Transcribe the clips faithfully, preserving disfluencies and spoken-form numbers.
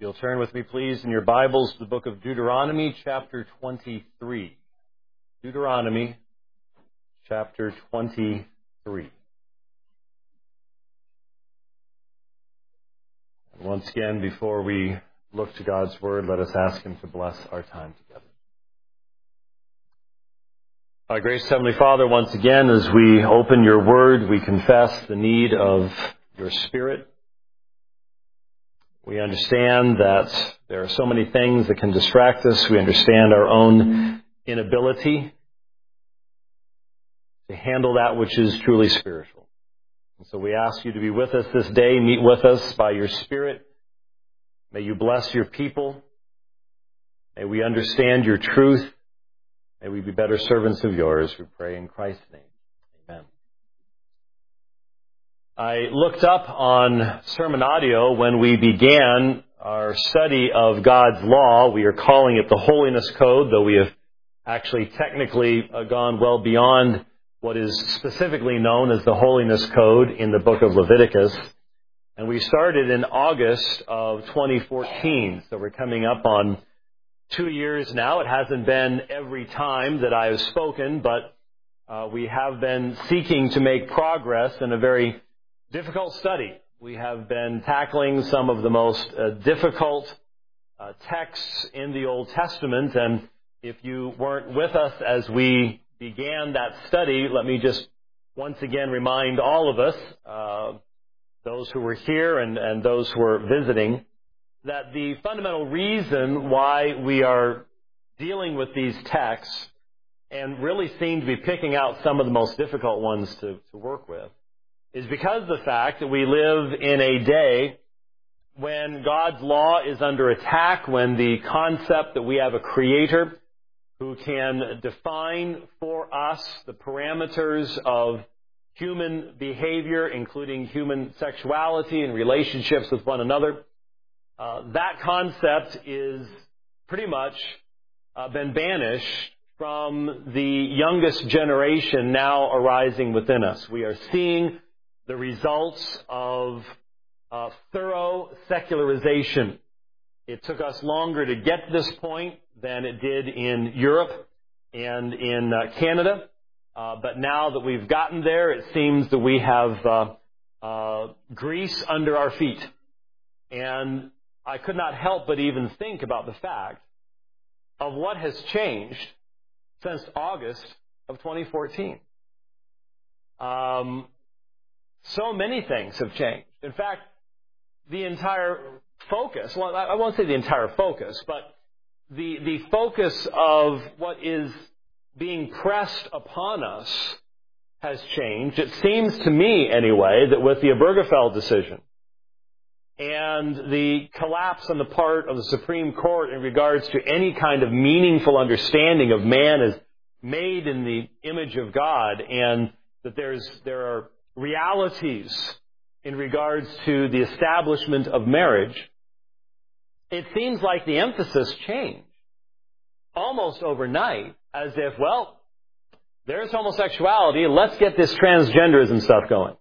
You'll turn with me, please, in your Bibles to the book of Deuteronomy, chapter twenty-three. Deuteronomy, chapter twenty-three. And once again, before we look to God's Word, let us ask Him to bless our time together. Our gracious Heavenly Father, once again, as we open your Word, we confess the need of your Spirit. We understand that there are so many things that can distract us. We understand our own inability to handle that which is truly spiritual. And so we ask you to be with us this day. Meet with us by your Spirit. May you bless your people. May we understand your truth. May we be better servants of yours. We pray in Christ's name. Amen. I looked up on Sermon Audio when we began our study of God's law. We are calling it the Holiness Code, though we have actually technically gone well beyond what is specifically known as the Holiness Code in the book of Leviticus. And we started in August of twenty fourteen, so we're coming up on two years now. It hasn't been every time that I have spoken, but uh, we have been seeking to make progress in a very difficult study. We have been tackling some of the most uh, difficult uh, texts in the Old Testament, and if you weren't with us as we began that study, let me just once again remind all of us, uh, those who were here and, and those who are visiting, that the fundamental reason why we are dealing with these texts and really seem to be picking out some of the most difficult ones to, to work with is because of the fact that we live in a day when God's law is under attack, when the concept that we have a Creator who can define for us the parameters of human behavior, including human sexuality and relationships with one another, uh, that concept is pretty much uh, been banished from the youngest generation now arising within us. We are seeing the results of uh, thorough secularization. It took us longer to get to this point than it did in Europe and in uh, Canada. Uh, but now that we've gotten there, it seems that we have uh, uh, grease under our feet. And I could not help but even think about the fact of what has changed since August of twenty fourteen. Um, so many things have changed. In fact, the entire focus, well, I won't say the entire focus, but the, the focus of what is being pressed upon us has changed. It seems to me, anyway, that with the Obergefell decision and the collapse on the part of the Supreme Court in regards to any kind of meaningful understanding of man as made in the image of God, and that there's there are realities in regards to the establishment of marriage, it seems like the emphasis changed almost overnight, as if, well, there's homosexuality, let's get this transgenderism stuff going.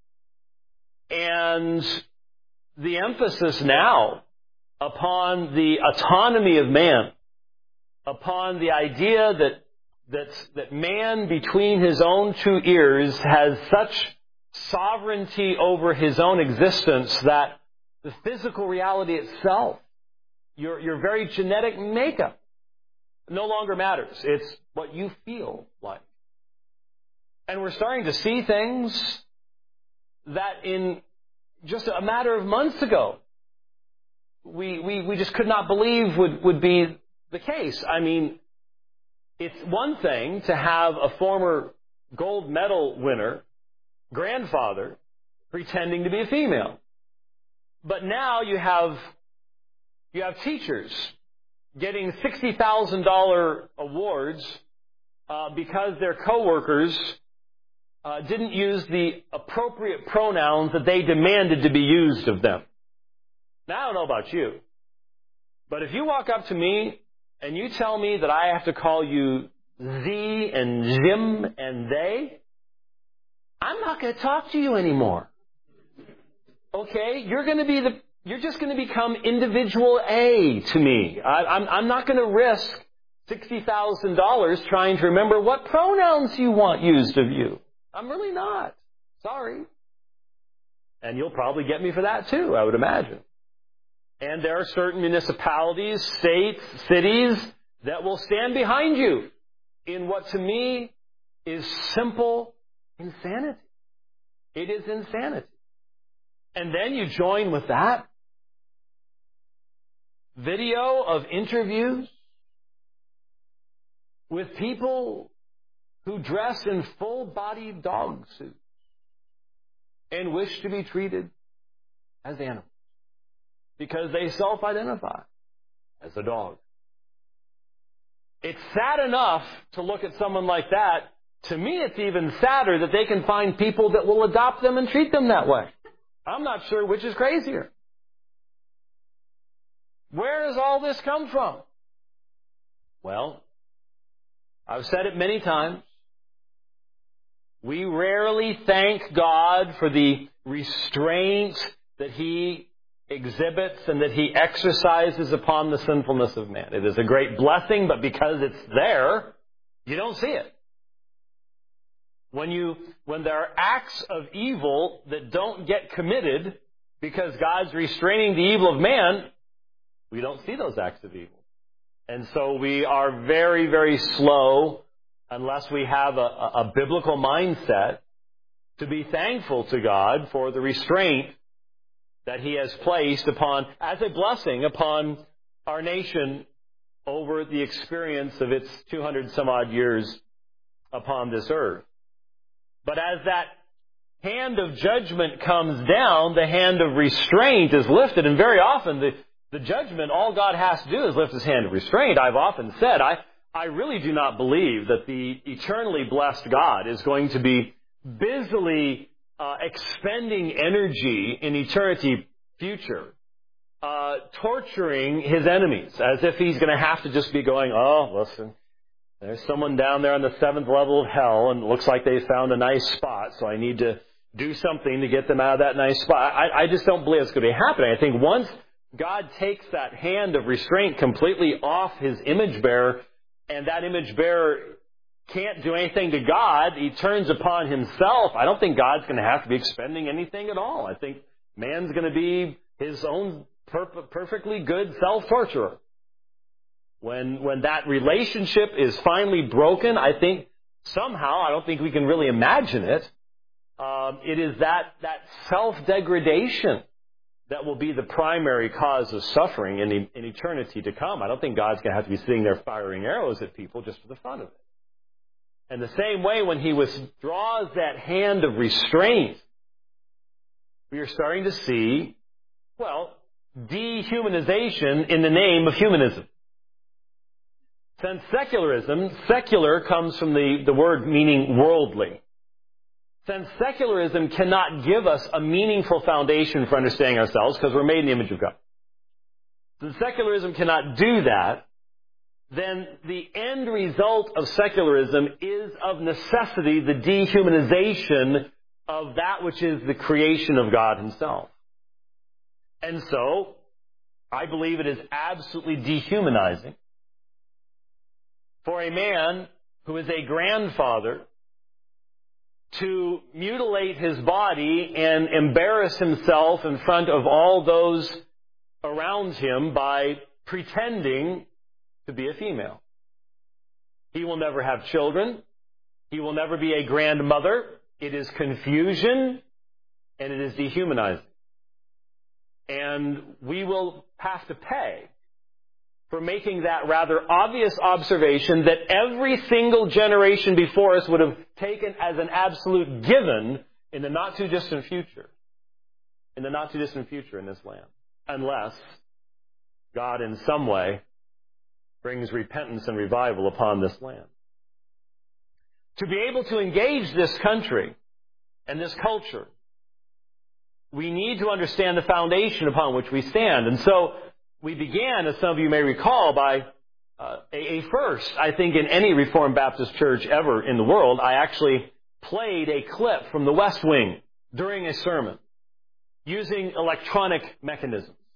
And the emphasis now upon the autonomy of man, upon the idea that that, that man between his own two ears has such sovereignty over his own existence that the physical reality itself, your, your very genetic makeup, no longer matters. It's what you feel like. And we're starting to see things that in just a matter of months ago, we, we, we just could not believe would, would be the case. I mean, it's one thing to have a former gold medal winner, grandfather, pretending to be a female. But now you have, you have teachers getting sixty thousand dollars awards uh, because their coworkers uh, didn't use the appropriate pronouns that they demanded to be used of them. Now, I don't know about you, but if you walk up to me and you tell me that I have to call you Z and Jim and they, I'm not going to talk to you anymore. Okay? You're going to be the you're just going to become individual A to me. I, I'm, I'm not going to risk sixty thousand dollars trying to remember what pronouns you want used of you. I'm really not. Sorry. And you'll probably get me for that too, I would imagine. And there are certain municipalities, states, cities that will stand behind you in what to me is simple insanity. It is insanity. And then you join with that video of interviews with people who dress in full-bodied dog suits and wish to be treated as animals because they self-identify as a dog. It's sad enough to look at someone like that. To me, it's even sadder that they can find people that will adopt them and treat them that way. I'm not sure which is crazier. Where does all this come from? Well, I've said it many times. We rarely thank God for the restraint that He exhibits and that He exercises upon the sinfulness of man. It is a great blessing, but because it's there, you don't see it. When you, when there are acts of evil that don't get committed because God's restraining the evil of man, we don't see those acts of evil. And so we are very, very slow, unless we have a, a biblical mindset, to be thankful to God for the restraint that He has placed upon, as a blessing upon our nation over the experience of its two hundred some odd years upon this earth. But as that hand of judgment comes down, the hand of restraint is lifted, and very often the The judgment, all God has to do is lift His hand of restraint. I've often said, I, I really do not believe that the eternally blessed God is going to be busily uh, expending energy in eternity future, uh, torturing His enemies, as if He's going to have to just be going, oh, listen, there's someone down there on the seventh level of hell, and it looks like they found a nice spot, so I need to do something to get them out of that nice spot. I, I just don't believe it's going to be happening. I think once God takes that hand of restraint completely off His image bearer, and that image bearer can't do anything to God, he turns upon himself. I don't think God's going to have to be expending anything at all. I think man's going to be his own perf- perfectly good self-torturer. When, when that relationship is finally broken, I think somehow, I don't think we can really imagine it, um, it is that, that self-degradation that will be the primary cause of suffering in, in eternity to come. I don't think God's going to have to be sitting there firing arrows at people just for the fun of it. And the same way, when He withdraws that hand of restraint, we are starting to see, well, dehumanization in the name of humanism. Since secularism, secular comes from the, the word meaning worldly. Since secularism cannot give us a meaningful foundation for understanding ourselves because we're made in the image of God. Since secularism cannot do that, then the end result of secularism is of necessity the dehumanization of that which is the creation of God Himself. And so, I believe it is absolutely dehumanizing for a man who is a grandfather to mutilate his body and embarrass himself in front of all those around him by pretending to be a female. He will never have children. He will never be a grandmother. It is confusion, and it is dehumanizing. And we will have to pay for making that rather obvious observation that every single generation before us would have taken as an absolute given in the not-too-distant future. In the not-too-distant future in this land. Unless God in some way brings repentance and revival upon this land. To be able to engage this country and this culture, we need to understand the foundation upon which we stand. And so we began, as some of you may recall, by uh, a, a first, I think, in any Reformed Baptist church ever in the world. I actually played a clip from the West Wing during a sermon using electronic mechanisms.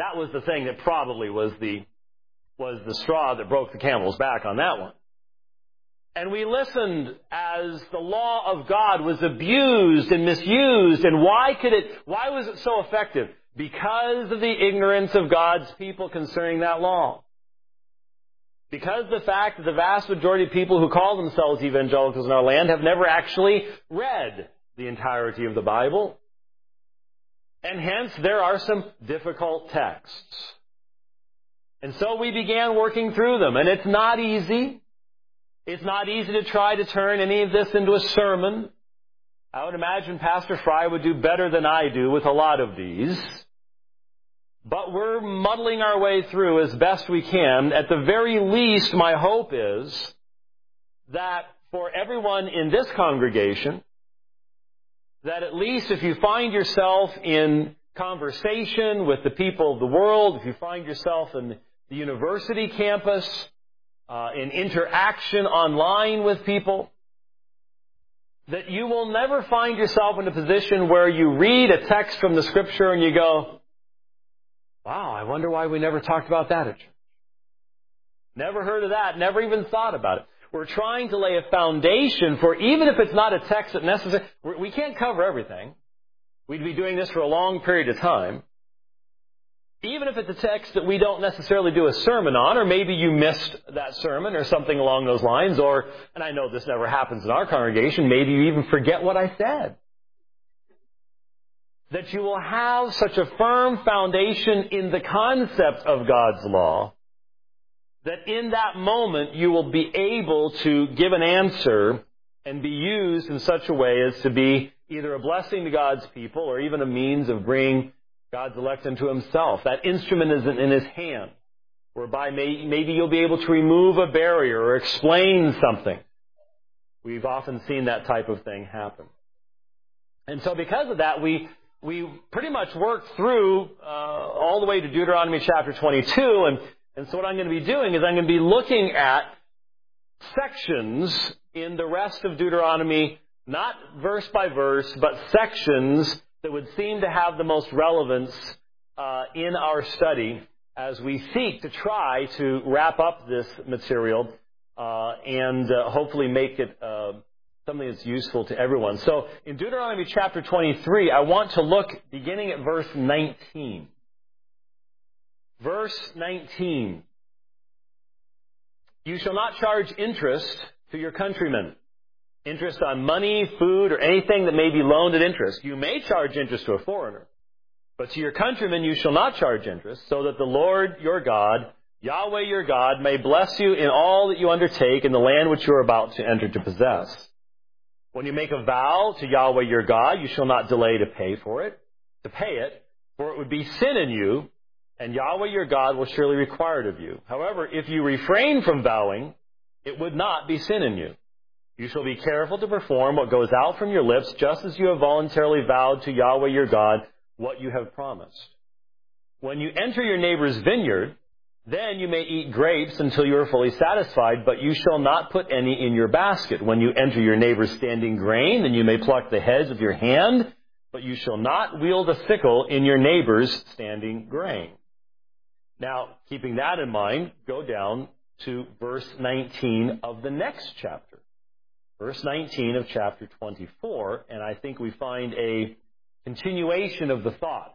that was the thing that probably was the, was the straw that broke the camel's back on that one. And we listened as the law of God was abused and misused. And why could it, why was it so effective? Because of the ignorance of God's people concerning that law. Because of the fact that the vast majority of people who call themselves evangelicals in our land have never actually read the entirety of the Bible. And hence there are some difficult texts. And so we began working through them. And it's not easy. It's not easy to try to turn any of this into a sermon. I would imagine Pastor Fry would do better than I do with a lot of these. But we're muddling our way through as best we can. At the very least, my hope is that for everyone in this congregation, that at least if you find yourself in conversation with the people of the world, if you find yourself in the university campus, Uh, in interaction online with people, that you will never find yourself in a position where you read a text from the Scripture and you go, wow, I wonder why we never talked about that at church. Never heard of that, never even thought about it. We're trying to lay a foundation for, even if it's not a text that necessarily, we can't cover everything. We'd be doing this for a long period of time. Even if it's a text that we don't necessarily do a sermon on, or maybe you missed that sermon or something along those lines, or, and I know this never happens in our congregation, maybe you even forget what I said. That you will have such a firm foundation in the concept of God's law, that in that moment you will be able to give an answer and be used in such a way as to be either a blessing to God's people or even a means of bringing God's elect unto Himself. That instrument is in His hand, whereby may, maybe you'll be able to remove a barrier or explain something. We've often seen that type of thing happen. And so because of that, we we pretty much worked through uh, all the way to Deuteronomy chapter twenty-two. And, and so what I'm going to be doing is I'm going to be looking at sections in the rest of Deuteronomy, not verse by verse, but sections that would seem to have the most relevance uh, in our study as we seek to try to wrap up this material uh, and uh, hopefully make it uh, something that's useful to everyone. So in Deuteronomy chapter twenty-three, I want to look beginning at verse nineteen. Verse nineteen. You shall not charge interest to your countrymen. Interest on money, food, or anything that may be loaned at interest. You may charge interest to a foreigner, but to your countrymen you shall not charge interest, so that the Lord your God, Yahweh your God, may bless you in all that you undertake in the land which you are about to enter to possess. When you make a vow to Yahweh your God, you shall not delay to pay for it, to pay it, for it would be sin in you, and Yahweh your God will surely require it of you. However, if you refrain from vowing, it would not be sin in you. You shall be careful to perform what goes out from your lips, just as you have voluntarily vowed to Yahweh your God what you have promised. When you enter your neighbor's vineyard, then you may eat grapes until you are fully satisfied, but you shall not put any in your basket. When you enter your neighbor's standing grain, then you may pluck the heads with your hand, but you shall not wield a sickle in your neighbor's standing grain. Now, keeping that in mind, go down to verse nineteen of the next chapter. Verse nineteen of chapter twenty-four, and I think we find a continuation of the thought.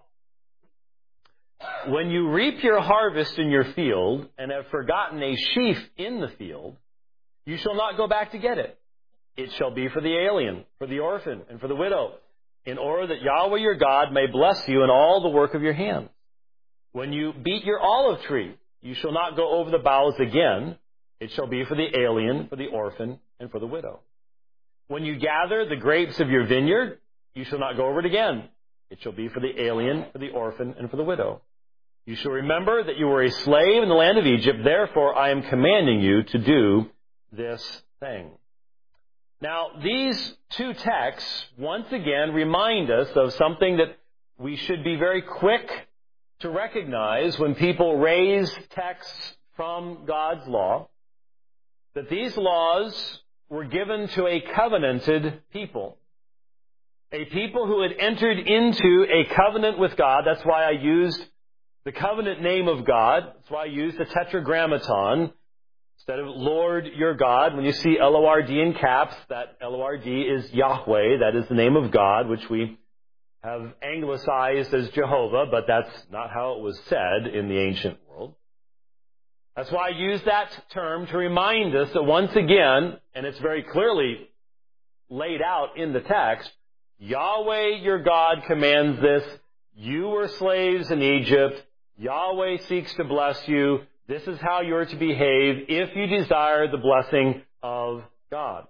When you reap your harvest in your field and have forgotten a sheaf in the field, you shall not go back to get it. It shall be for the alien, for the orphan, and for the widow, in order that Yahweh your God may bless you in all the work of your hands. When you beat your olive tree, you shall not go over the boughs again. It shall be for the alien, for the orphan, and for the widow. When you gather the grapes of your vineyard, you shall not go over it again. It shall be for the alien, for the orphan, and for the widow. You shall remember that you were a slave in the land of Egypt. Therefore, I am commanding you to do this thing. Now, these two texts, once again, remind us of something that we should be very quick to recognize when people raise texts from God's law, that these laws were given to a covenanted people. A people who had entered into a covenant with God. That's why I used the covenant name of God. That's why I use the tetragrammaton. Instead of Lord your God, when you see L O R D in caps, that L O R D is Yahweh. That is the name of God, which we have anglicized as Jehovah, but that's not how it was said in the ancient world. That's why I use that term to remind us that once again, and it's very clearly laid out in the text, Yahweh your God commands this. You were slaves in Egypt. Yahweh seeks to bless you. This is how you're to behave if you desire the blessing of God.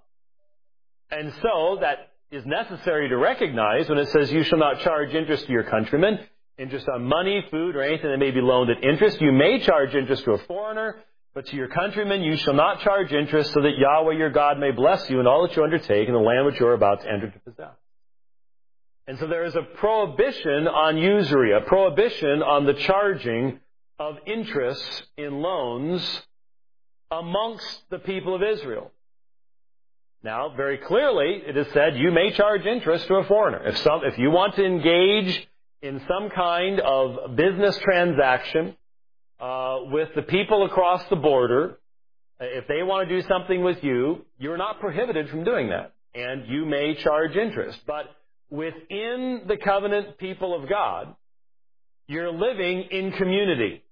And so that is necessary to recognize when it says you shall not charge interest to your countrymen, interest on money, food, or anything that may be loaned at interest. You may charge interest to a foreigner, but to your countrymen you shall not charge interest, so that Yahweh your God may bless you in all that you undertake in the land which you are about to enter to possess. And so there is a prohibition on usury, a prohibition on the charging of interest in loans amongst the people of Israel. Now, very clearly, it is said you may charge interest to a foreigner. If some, if you want to engage in some kind of business transaction uh, with the people across the border, if they want to do something with you, you're not prohibited from doing that. And you may charge interest. But within the covenant people of God, you're living in community.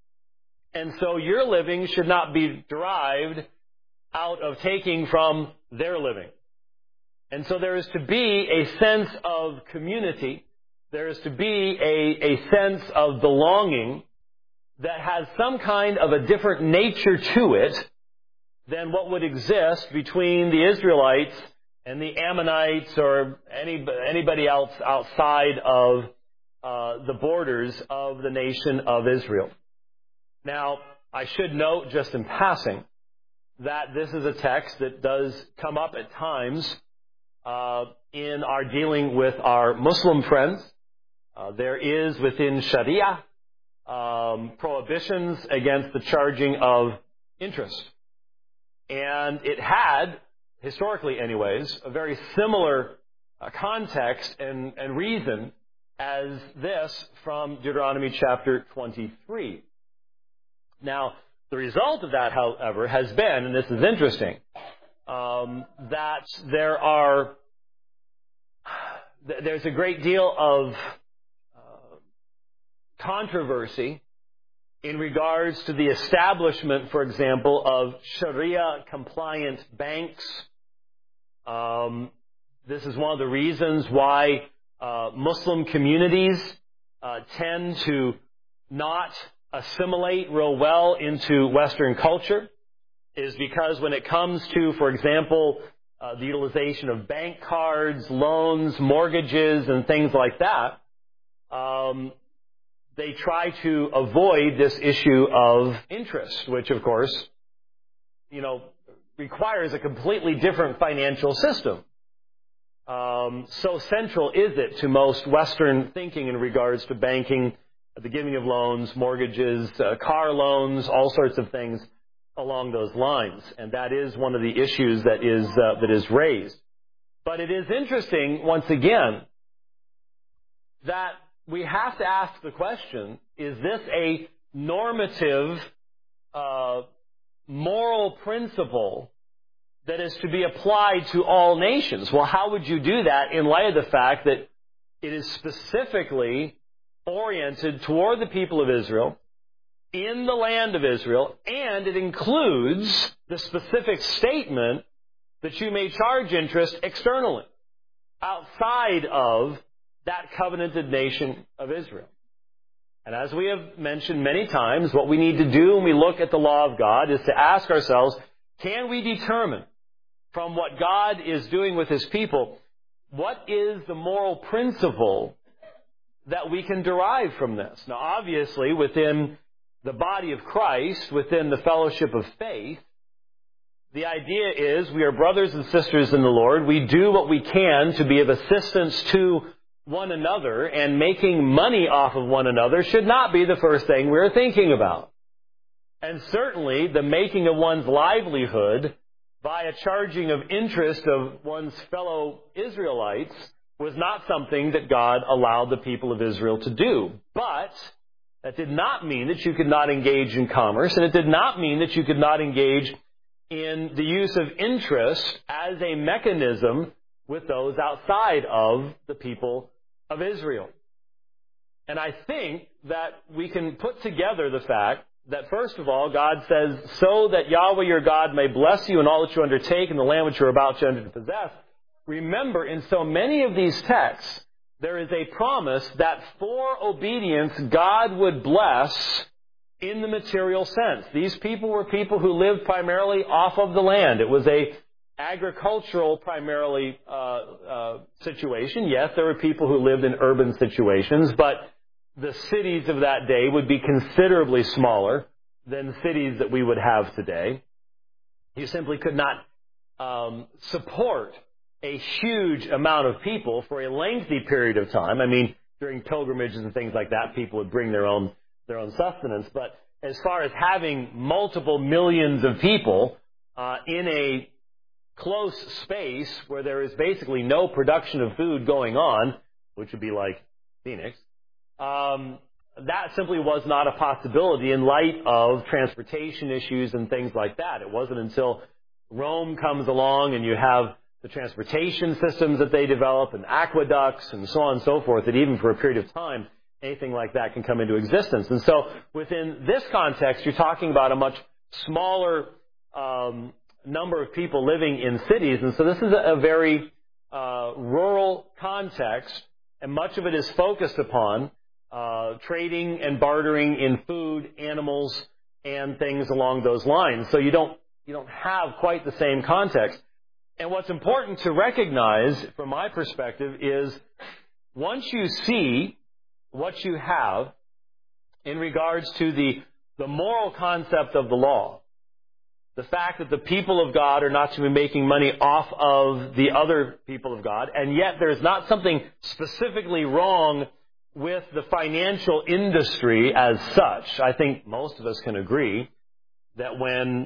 And so your living should not be derived out of taking from their living. And so there is to be a sense of community. There is to be a, a sense of belonging that has some kind of a different nature to it than what would exist between the Israelites and the Ammonites or any, anybody else outside of uh, the borders of the nation of Israel. Now, I should note just in passing that this is a text that does come up at times uh, in our dealing with our Muslim friends. Uh, there is within Sharia um, prohibitions against the charging of interest. And it had, historically anyways, a very similar uh, context and, and reason as this from Deuteronomy chapter twenty-three. Now, the result of that, however, has been, and this is interesting, um, that there are, there's a great deal of uh, controversy in regards to the establishment, for example, of Sharia-compliant banks. Um, this is one of the reasons why uh, Muslim communities uh, tend to not assimilate real well into Western culture, is because when it comes to, for example, uh, the utilization of bank cards, loans, mortgages, and things like that, um, they try to avoid this issue of interest, which, of course, you know, requires a completely different financial system. Um, so central is it to most Western thinking in regards to banking, the giving of loans, mortgages, uh, car loans, all sorts of things along those lines. And that is one of the issues that is uh, that is raised. But it is interesting, once again, that we have to ask the question, is this a normative uh, moral principle that is to be applied to all nations? Well, how would you do that in light of the fact that it is specifically oriented toward the people of Israel, in the land of Israel, and it includes the specific statement that you may charge interest externally, outside of that covenanted nation of Israel. And as we have mentioned many times, what we need to do when we look at the law of God is to ask ourselves, can we determine from what God is doing with His people, what is the moral principle that we can derive from this? Now, obviously, within the body of Christ, within the fellowship of faith, the idea is we are brothers and sisters in the Lord. We do what we can to be of assistance to one another, and making money off of one another should not be the first thing we're thinking about. And certainly, the making of one's livelihood by a charging of interest of one's fellow Israelites was not something that God allowed the people of Israel to do. But That did not mean that you could not engage in commerce, and it did not mean that you could not engage in the use of interest as a mechanism with those outside of the people of Israel. And I think that we can put together the fact that, first of all, God says, so that Yahweh your God may bless you in all that you undertake in the land which you are about to enter to possess. Remember, in so many of these texts, there is a promise that for obedience, God would bless in the material sense. These people were people who lived primarily off of the land. It was a agricultural primarily uh, uh, situation. Yes, there were people who lived in urban situations, but the cities of that day would be considerably smaller than cities that we would have today. You simply could not um, support a huge amount of people for a lengthy period of time. I mean, during pilgrimages and things like that, people would bring their own their own sustenance. But as far as having multiple millions of people uh, in a close space where there is basically no production of food going on, which would be like Phoenix, um, that simply was not a possibility in light of transportation issues and things like that. It wasn't until Rome comes along and you have the transportation systems that they develop and aqueducts and so on and so forth, that even for a period of time, anything like that can come into existence. And so within this context, you're talking about a much smaller um, number of people living in cities. And so this is a, a very uh, rural context, and much of it is focused upon uh, trading and bartering in food, animals, and things along those lines. So you don't you don't have quite the same context. And what's important to recognize, from my perspective, is once you see what you have in regards to the, the moral concept of the law, the fact that the people of God are not to be making money off of the other people of God, and yet there's not something specifically wrong with the financial industry as such. I think most of us can agree that when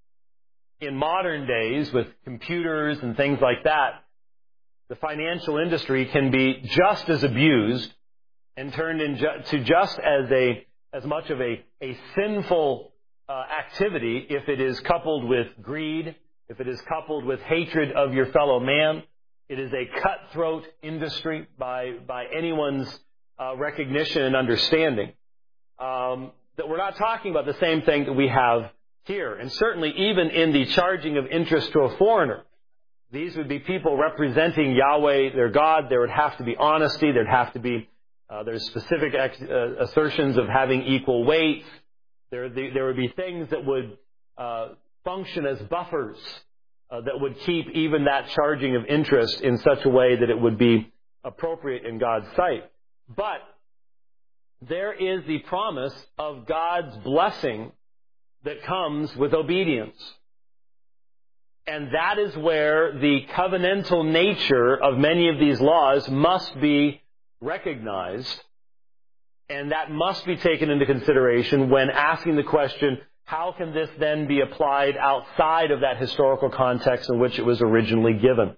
in modern days, with computers and things like that, the financial industry can be just as abused and turned into just as a as much of a, a sinful uh, activity if it is coupled with greed, if it is coupled with hatred of your fellow man. It is a cutthroat industry by by anyone's uh, recognition and understanding. Um, that we're not talking about the same thing that we have here. And certainly even in the charging of interest to a foreigner, these would be people representing Yahweh, their God. There would have to be honesty. There'd have to be, uh, there's specific ex- uh, assertions of having equal weight. There, the, there would be things that would uh, function as buffers uh, that would keep even that charging of interest in such a way that it would be appropriate in God's sight. But there is the promise of God's blessing that comes with obedience. And that is where the covenantal nature of many of these laws must be recognized. And that must be taken into consideration when asking the question, how can this then be applied outside of that historical context in which it was originally given?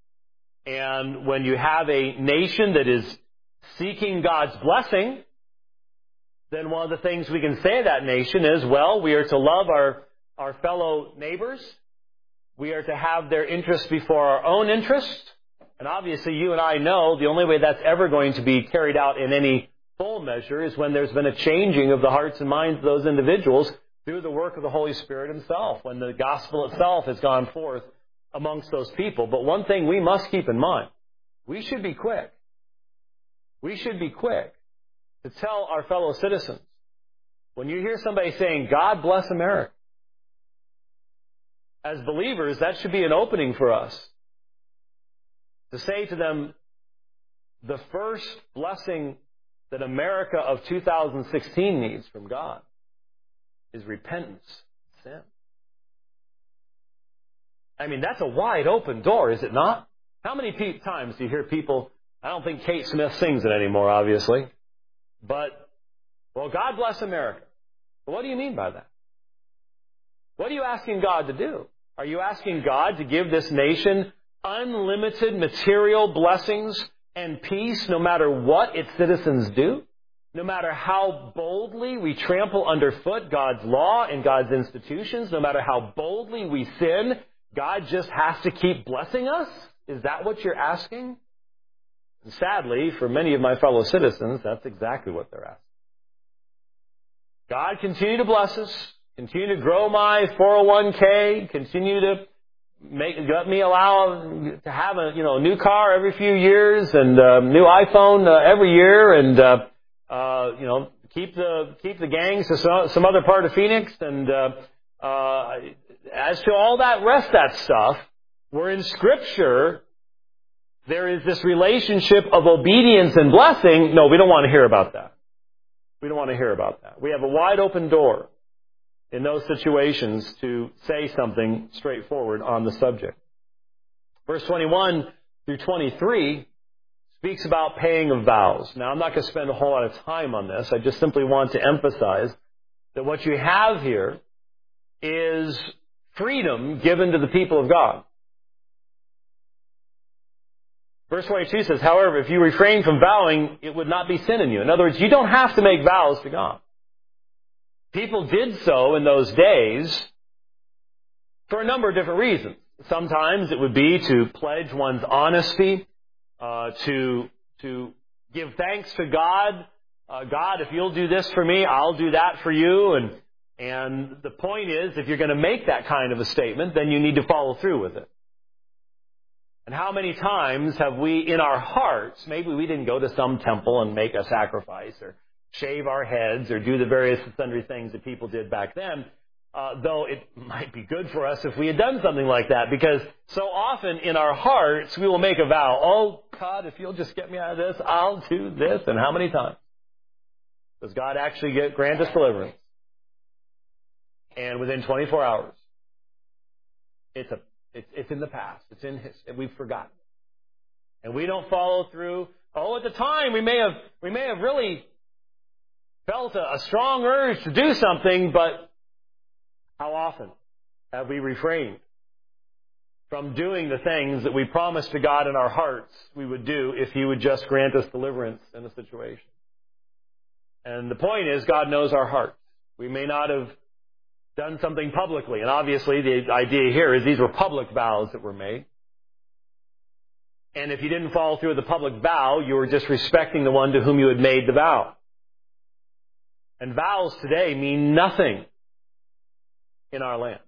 And when you have a nation that is seeking God's blessing, then one of the things we can say of that nation is, well, we are to love our, our fellow neighbors. We are to have their interests before our own interests. And obviously you and I know the only way that's ever going to be carried out in any full measure is when there's been a changing of the hearts and minds of those individuals through the work of the Holy Spirit Himself, when the gospel itself has gone forth amongst those people. But one thing we must keep in mind, we should be quick. We should be quick to tell our fellow citizens, when you hear somebody saying, God bless America, as believers, that should be an opening for us to say to them, the first blessing that America of two thousand sixteen needs from God is repentance of sin. I mean, that's a wide open door, is it not? How many pe- times do you hear people, I don't think Kate Smith sings it anymore, obviously, but, well, God bless America. Well, what do you mean by that? What are you asking God to do? Are you asking God to give this nation unlimited material blessings and peace no matter what its citizens do? No matter how boldly we trample underfoot God's law and God's institutions, no matter how boldly we sin, God just has to keep blessing us? Is that what you're asking? And sadly, for many of my fellow citizens, that's exactly what they're asking. God, continue to bless us. Continue to grow my four oh one k. Continue to make let me allow to have a you know a new car every few years and a new iPhone uh, every year, and uh, uh, you know keep the keep the gangs to some, some other part of Phoenix. And uh, uh, as to all that rest of that stuff, where in Scripture there is this relationship of obedience and blessing. No, we don't want to hear about that. We don't want to hear about that. We have a wide open door in those situations to say something straightforward on the subject. Verse twenty-one through twenty-three speaks about paying of vows. Now, I'm not going to spend a whole lot of time on this. I just simply want to emphasize that what you have here is freedom given to the people of God. Verse twenty-two says, however, if you refrain from vowing, it would not be sin in you. In other words, you don't have to make vows to God. People did so in those days for a number of different reasons. Sometimes it would be to pledge one's honesty, uh, to to give thanks to God. Uh, God, if you'll do this for me, I'll do that for you. And and the point is, if you're going to make that kind of a statement, then you need to follow through with it. And how many times have we, in our hearts, maybe we didn't go to some temple and make a sacrifice or shave our heads or do the various and sundry things that people did back then, uh, though it might be good for us if we had done something like that, because so often in our hearts we will make a vow, oh God, if you'll just get me out of this, I'll do this. And how many times does God actually get, grant us deliverance? And within twenty-four hours, it's a It's, it's in the past. It's in history. We've forgotten. And we don't follow through. Oh, at the time we may have we may have really felt a, a strong urge to do something, but how often have we refrained from doing the things that we promised to God in our hearts we would do if He would just grant us deliverance in a situation? And the point is, God knows our hearts. We may not have done something publicly. And obviously the idea here is these were public vows that were made. And if you didn't follow through with the public vow, you were just respecting the one to whom you had made the vow. And vows today mean nothing in our land.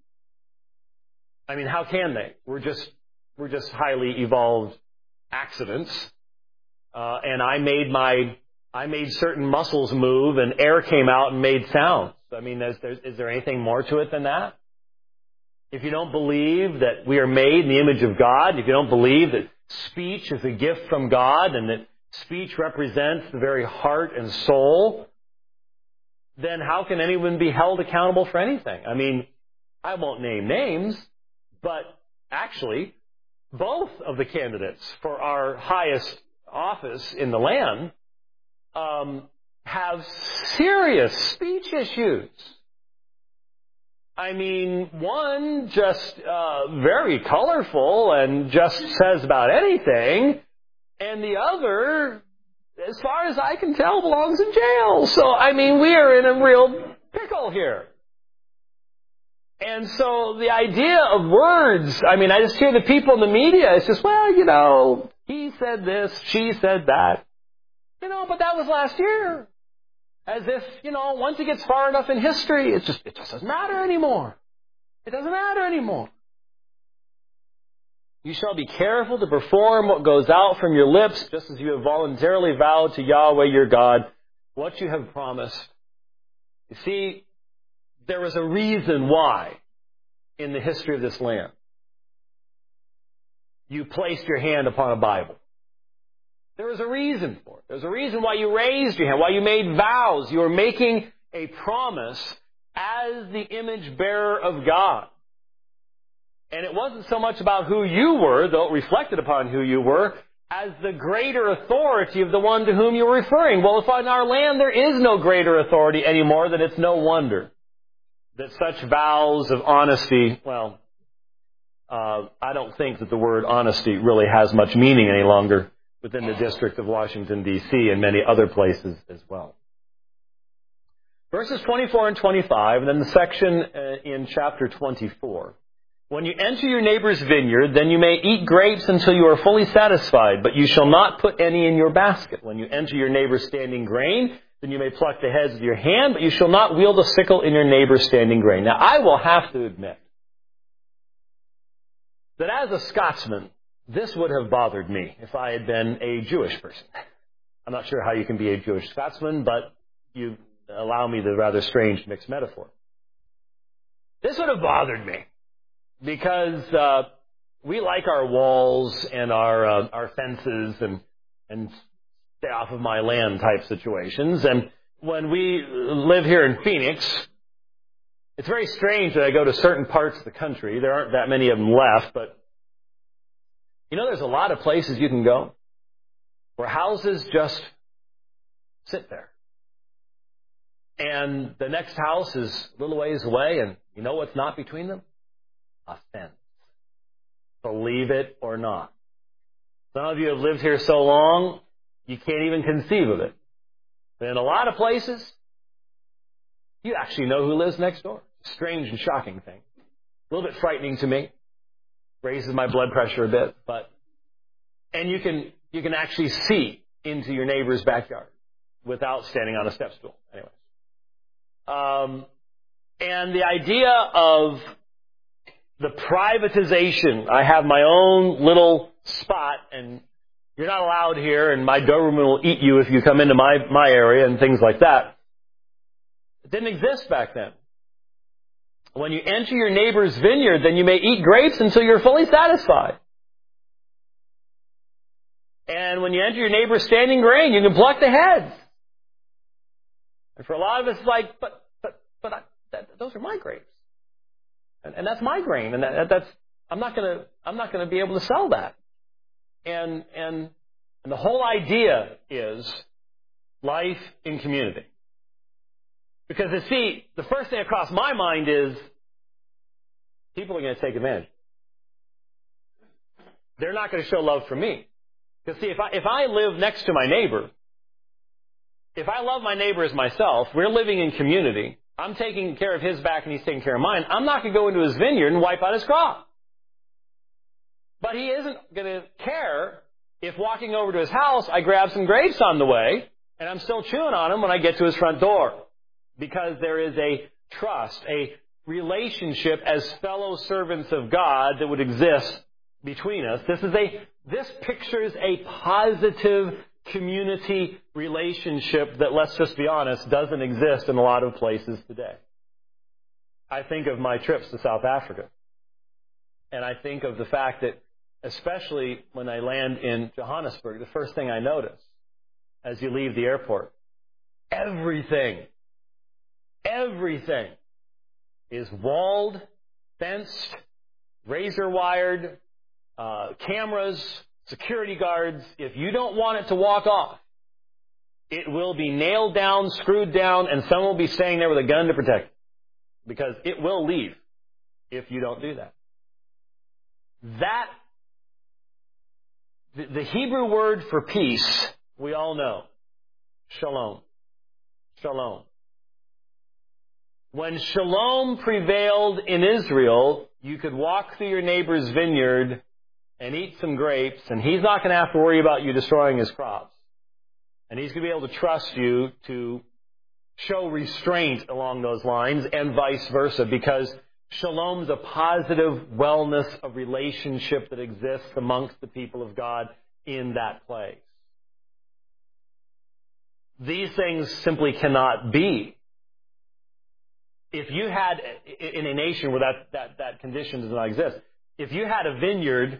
I mean, how can they? We're just, we're just highly evolved accidents. Uh, and I made my, I made certain muscles move and air came out and made sounds. I mean, is there, is there anything more to it than that? If you don't believe that we are made in the image of God, if you don't believe that speech is a gift from God and that speech represents the very heart and soul, then how can anyone be held accountable for anything? I mean, I won't name names, but actually, both of the candidates for our highest office in the land um, have serious speech issues. I mean, one just uh, very colorful and just says about anything, and the other, as far as I can tell, belongs in jail. So, I mean, we are in a real pickle here. And so the idea of words, I mean, I just hear the people in the media, it's just, well, you know, he said this, she said that. You know, but that was last year. As if, you know, once it gets far enough in history, it just, it just doesn't matter anymore. It doesn't matter anymore. You shall be careful to perform what goes out from your lips, just as you have voluntarily vowed to Yahweh your God, what you have promised. You see, there was a reason why, in the history of this land, you placed your hand upon a Bible. There was a reason for it. There's a reason why you raised your hand, why you made vows. You were making a promise as the image bearer of God. And it wasn't so much about who you were, though it reflected upon who you were, as the greater authority of the one to whom you were referring. Well, if in our land there is no greater authority anymore, then it's no wonder that such vows of honesty, well, uh, I don't think that the word honesty really has much meaning any longer within the District of Washington, D C, and many other places as well. Verses twenty-four and twenty-five, and then the section uh, in chapter twenty-four. When you enter your neighbor's vineyard, then you may eat grapes until you are fully satisfied, but you shall not put any in your basket. When you enter your neighbor's standing grain, then you may pluck the heads with your hand, but you shall not wield a sickle in your neighbor's standing grain. Now, I will have to admit that as a Scotsman, this would have bothered me if I had been a Jewish person. I'm not sure how you can be a Jewish Scotsman, but you allow me the rather strange mixed metaphor. This would have bothered me because uh, we like our walls and our uh, our fences and and stay off of my land type situations. And when we live here in Phoenix, it's very strange that I go to certain parts of the country. There aren't that many of them left, but you know, there's a lot of places you can go where houses just sit there. And the next house is a little ways away, and you know what's not between them? A fence. Believe it or not. Some of you have lived here so long, you can't even conceive of it. But in a lot of places, you actually know who lives next door. Strange and shocking thing. A little bit frightening to me. Raises my blood pressure a bit, but and you can you can actually see into your neighbor's backyard without standing on a step stool. Anyways, um, and the idea of the privatization. I have my own little spot, and you're not allowed here, and my Doberman will eat you if you come into my my area and things like that. It didn't exist back then. When you enter your neighbor's vineyard, then you may eat grapes until you're fully satisfied. And when you enter your neighbor's standing grain, you can pluck the heads. And for a lot of us, it's like, but but but I, that, those are my grapes, and, and that's my grain, and that, that's I'm not gonna I'm not gonna be able to sell that. And and and the whole idea is life in community. Because, you see, the first thing that crossed my mind is people are going to take advantage. They're not going to show love for me. Because, see, if I, if I live next to my neighbor, if I love my neighbor as myself, we're living in community, I'm taking care of his back and he's taking care of mine, I'm not going to go into his vineyard and wipe out his crop. But he isn't going to care if walking over to his house, I grab some grapes on the way and I'm still chewing on them when I get to his front door. Because there is a trust, a relationship as fellow servants of God that would exist between us. This is a, this pictures a positive community relationship that, let's just be honest, doesn't exist in a lot of places today. I think of my trips to South Africa. And I think of the fact that, especially when I land in Johannesburg, the first thing I notice as you leave the airport, everything Everything is walled, fenced, razor-wired, uh, cameras, security guards. If you don't want it to walk off, it will be nailed down, screwed down, and someone will be staying there with a gun to protect it. Because it will leave if you don't do that. That, the, the Hebrew word for peace, we all know. Shalom. Shalom. When shalom prevailed in Israel, you could walk through your neighbor's vineyard and eat some grapes, and he's not going to have to worry about you destroying his crops. And he's going to be able to trust you to show restraint along those lines, and vice versa, because shalom's a positive wellness of relationship that exists amongst the people of God in that place. These things simply cannot be. If you had, in a nation where that, that, that condition does not exist, if you had a vineyard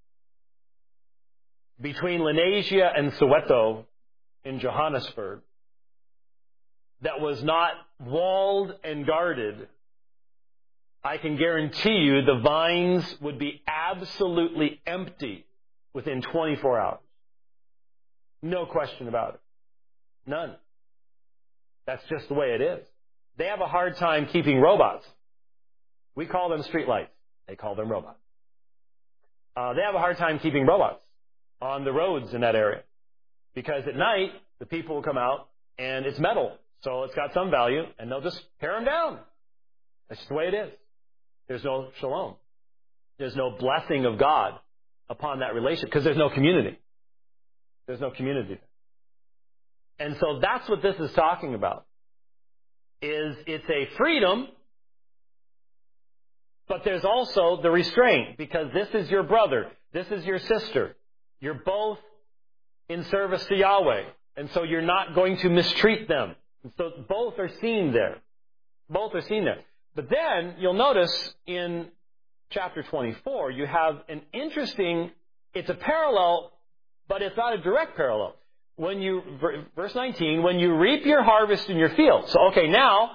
between Lenasia and Soweto in Johannesburg that was not walled and guarded, I can guarantee you the vines would be absolutely empty within twenty-four hours. No question about it. None. That's just the way it is. They have a hard time keeping robots. We call them streetlights. They call them robots. Uh, they have a hard time keeping robots. on the roads in that area. Because at night, the people will come out, and it's metal, so it's got some value, and they'll just tear them down. That's just the way it is. There's no shalom. There's no blessing of God upon that relationship, because there's no community. There's no community. And so that's what this is talking about. Is it's a freedom, but there's also the restraint, because this is your brother, this is your sister. You're both in service to Yahweh, and so you're not going to mistreat them. And so both are seen there. Both are seen there. But then you'll notice in chapter twenty-four, you have an interesting, it's a parallel, but it's not a direct parallel. When you, verse nineteen, when you reap your harvest in your field. So, okay, now,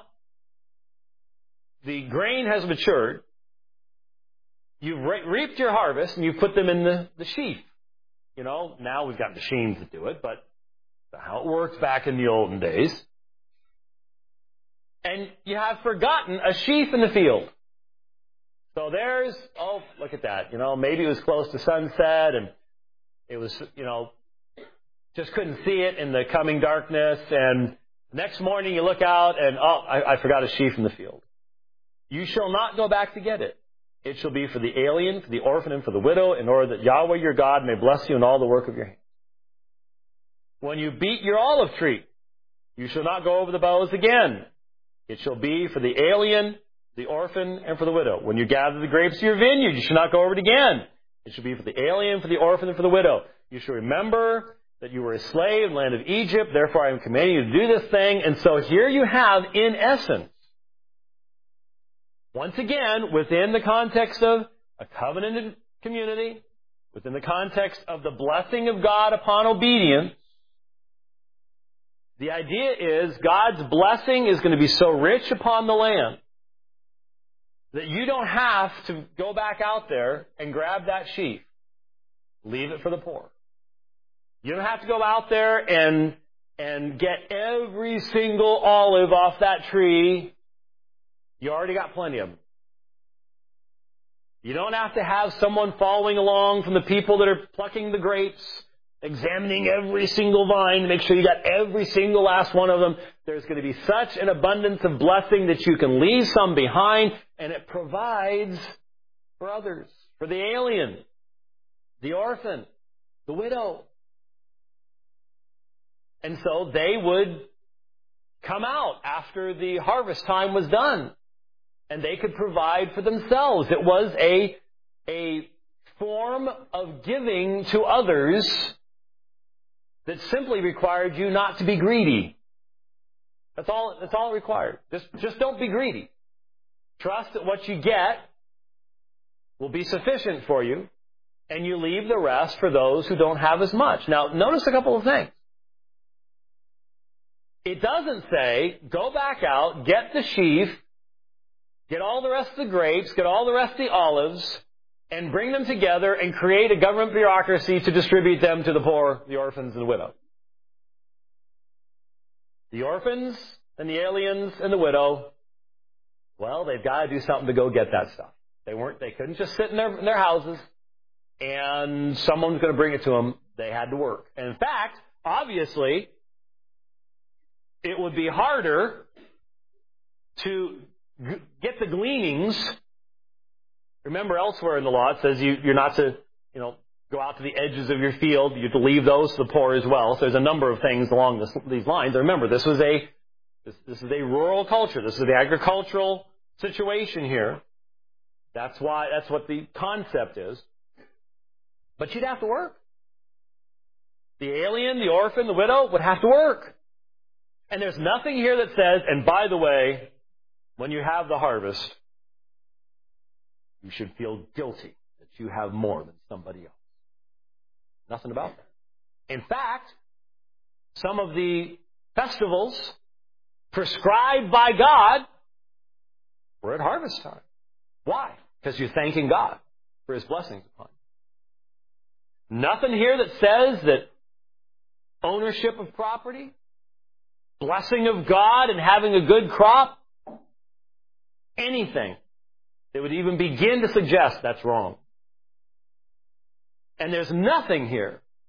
the grain has matured. You've re- reaped your harvest, and you put them in the, the sheaf. You know, now we've got machines that do it, but that's how it worked back in the olden days. And you have forgotten a sheaf in the field. So there's, oh, look at that. You know, maybe it was close to sunset, and it was, you know, just couldn't see it in the coming darkness. And next morning you look out and, oh, I, I forgot a sheaf in the field. You shall not go back to get it. It shall be for the alien, for the orphan, and for the widow, in order that Yahweh your God may bless you in all the work of your hands. When you beat your olive tree, you shall not go over the boughs again. It shall be for the alien, the orphan, and for the widow. When you gather the grapes of your vineyard, you shall not go over it again. It shall be for the alien, for the orphan, and for the widow. You shall remember that you were a slave in the land of Egypt, therefore I am commanding you to do this thing. And so here you have, in essence, once again, within the context of a covenanted community, within the context of the blessing of God upon obedience, the idea is God's blessing is going to be so rich upon the land that you don't have to go back out there and grab that sheaf. Leave it for the poor. You don't have to go out there and, and get every single olive off that tree. You already got plenty of them. You don't have to have someone following along from the people that are plucking the grapes, examining every single vine to make sure you got every single last one of them. There's going to be such an abundance of blessing that you can leave some behind, and it provides for others, for the alien, the orphan, the widow. And so they would come out after the harvest time was done, and they could provide for themselves. It was a, a form of giving to others that simply required you not to be greedy. That's all, that's all it required. Just, just don't be greedy. Trust that what you get will be sufficient for you, and you leave the rest for those who don't have as much. Now, notice a couple of things. It doesn't say, go back out, get the sheaf, get all the rest of the grapes, get all the rest of the olives, and bring them together and create a government bureaucracy to distribute them to the poor, the orphans, and the widow. The orphans and the aliens and the widow, well, they've got to do something to go get that stuff. They weren't, they couldn't just sit in their, in their houses and someone's going to bring it to them. They had to work. And in fact, obviously, it would be harder to g- get the gleanings. Remember, elsewhere in the law, it says you, you're not to, you know, go out to the edges of your field. You have to leave those to the poor as well. So there's a number of things along this, these lines. And remember, this was a this, this is a rural culture. This is the agricultural situation here. That's why that's what the concept is. But you'd have to work. The alien, the orphan, the widow would have to work. And there's nothing here that says, and by the way, when you have the harvest, you should feel guilty that you have more than somebody else. Nothing about that. In fact, some of the festivals prescribed by God were at harvest time. Why? Because you're thanking God for His blessings upon you. Nothing here that says that ownership of property, blessing of God and having a good crop, anything that would even begin to suggest that's wrong. And there's nothing here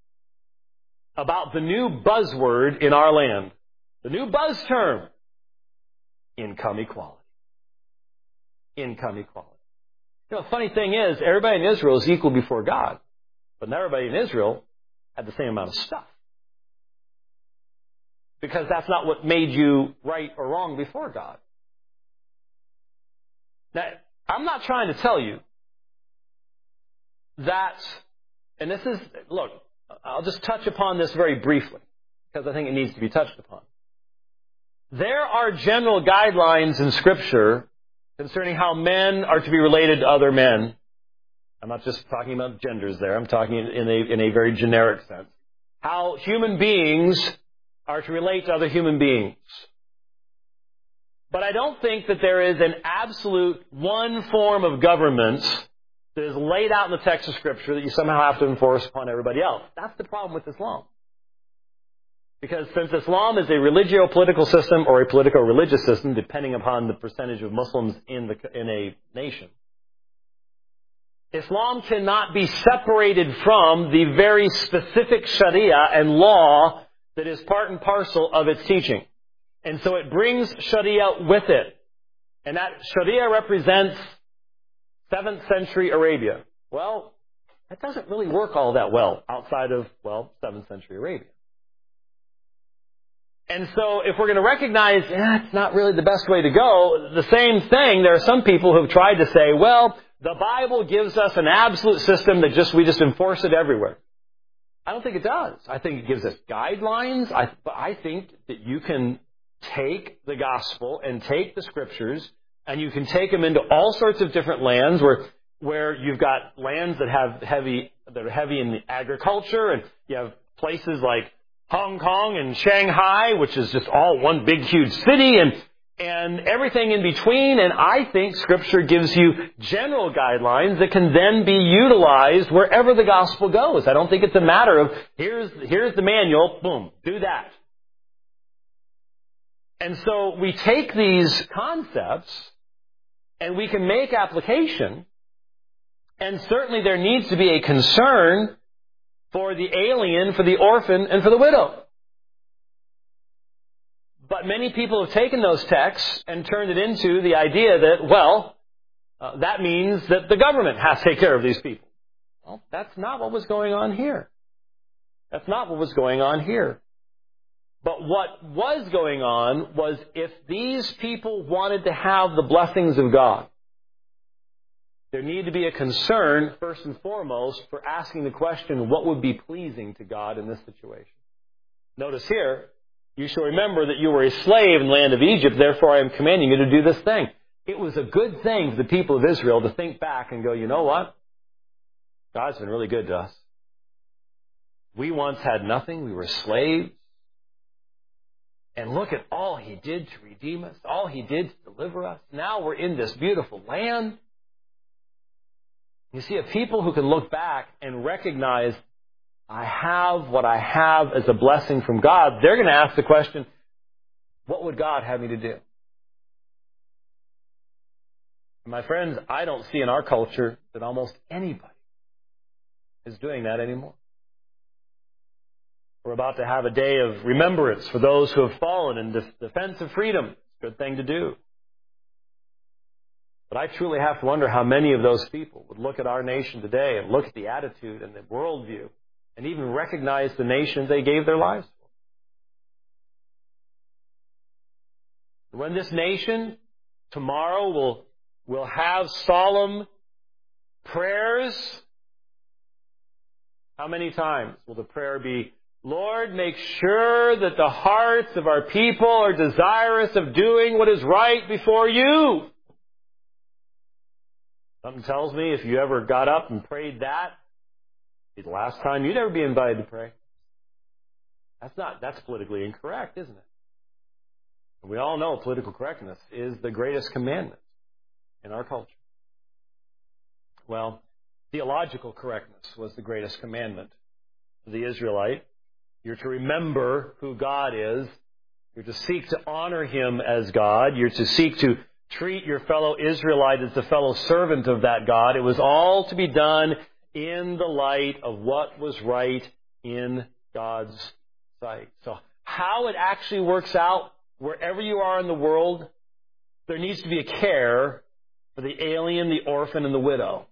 about the new buzzword in our land. The new buzz term. Income equality. Income equality. You know, the funny thing is, everybody in Israel is equal before God. But not everybody in Israel had the same amount of stuff. Because that's not what made you right or wrong before God. Now, I'm not trying to tell you that, and this is, look, I'll just touch upon this very briefly, because I think it needs to be touched upon. There are general guidelines in Scripture concerning how men are to be related to other men. I'm not just talking about genders there. I'm talking in a, in a very generic sense. How human beings are to relate to other human beings. But I don't think that there is an absolute one form of government that is laid out in the text of Scripture that you somehow have to enforce upon everybody else. That's the problem with Islam. Because since Islam is a religio-political system or a politico-religious system, depending upon the percentage of Muslims in, the, in a nation, Islam cannot be separated from the very specific Sharia and law that is part and parcel of its teaching. And so it brings Sharia with it. And that Sharia represents seventh century Arabia. Well, that doesn't really work all that well outside of, well, seventh century Arabia. And so if we're going to recognize, eh, it's not really the best way to go, the same thing, there are some people who have tried to say, well, the Bible gives us an absolute system that just we just enforce it everywhere. I don't think it does. I think it gives us guidelines. I, but I think that you can take the gospel and take the Scriptures and you can take them into all sorts of different lands where where you've got lands that have heavy that are heavy in the agriculture, and you have places like Hong Kong and Shanghai, which is just all one big huge city, and and everything in between. And I think Scripture gives you general guidelines that can then be utilized wherever the gospel goes. I don't think it's a matter of here's here's the manual, boom, do that. And so we take these concepts and we can make application, and certainly there needs to be a concern for the alien, for the orphan, and for the widow. But many people have taken those texts and turned it into the idea that, well, uh, that means that the government has to take care of these people. Well, that's not what was going on here. That's not what was going on here. But what was going on was if these people wanted to have the blessings of God, there needed to be a concern, first and foremost, for asking the question, what would be pleasing to God in this situation? Notice here, you shall remember that you were a slave in the land of Egypt, therefore I am commanding you to do this thing. It was a good thing for the people of Israel to think back and go, you know what? God's been really good to us. We once had nothing. We were slaves. And look at all He did to redeem us, all He did to deliver us. Now we're in this beautiful land. You see, a people who can look back and recognize, I have what I have as a blessing from God, they're going to ask the question, what would God have me to do? My friends, I don't see in our culture that almost anybody is doing that anymore. We're about to have a day of remembrance for those who have fallen in defense of freedom. It's a good thing to do. But I truly have to wonder how many of those people would look at our nation today and look at the attitude and the worldview and even recognize the nation they gave their lives for. When this nation tomorrow will, will have solemn prayers, how many times will the prayer be, Lord, make sure that the hearts of our people are desirous of doing what is right before you? Something tells me if you ever got up and prayed that, it'd be the last time you'd ever be invited to pray. That's not, that's politically incorrect, isn't it? And we all know political correctness is the greatest commandment in our culture. Well, theological correctness was the greatest commandment to the Israelite. You're to remember who God is. You're to seek to honor Him as God. You're to seek to treat your fellow Israelite as the fellow servant of that God. It was all to be done in the light of what was right in God's sight. So how it actually works out, wherever you are in the world, there needs to be a care for the alien, the orphan, and the widow.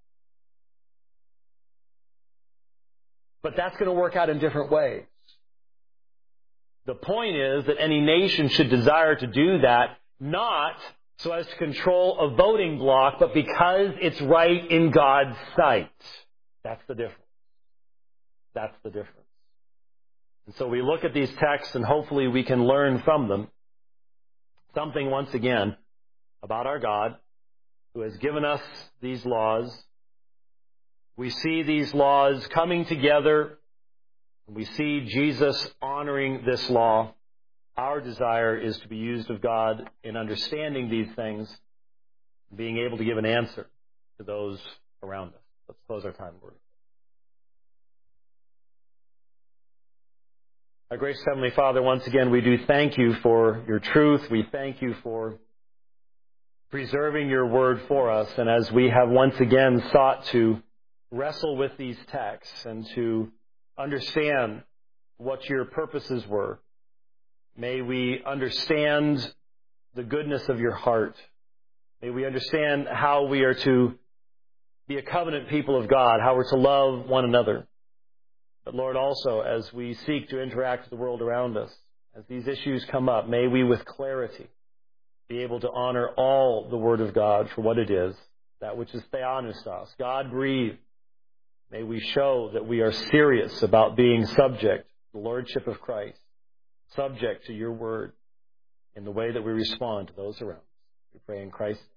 But that's going to work out in different ways. The point is that any nation should desire to do that, not so as to control a voting bloc, but because it's right in God's sight. That's the difference. That's the difference. And so we look at these texts and hopefully we can learn from them something once again about our God who has given us these laws. We see these laws coming together. We see Jesus honoring this law. Our desire is to be used of God in understanding these things, being able to give an answer to those around us. Let's close our time word. Our gracious Heavenly Father, once again, we do thank you for your truth. We thank you for preserving your word for us. And as we have once again sought to wrestle with these texts and to understand what your purposes were, may we understand the goodness of your heart. May we understand how we are to be a covenant people of God, how we're to love one another. But Lord, also, as we seek to interact with the world around us, as these issues come up, may we with clarity be able to honor all the Word of God for what it is, that which is theopneustos, God-breathed. May we show that we are serious about being subject to the Lordship of Christ, subject to your Word in the way that we respond to those around us. We pray in Christ's name.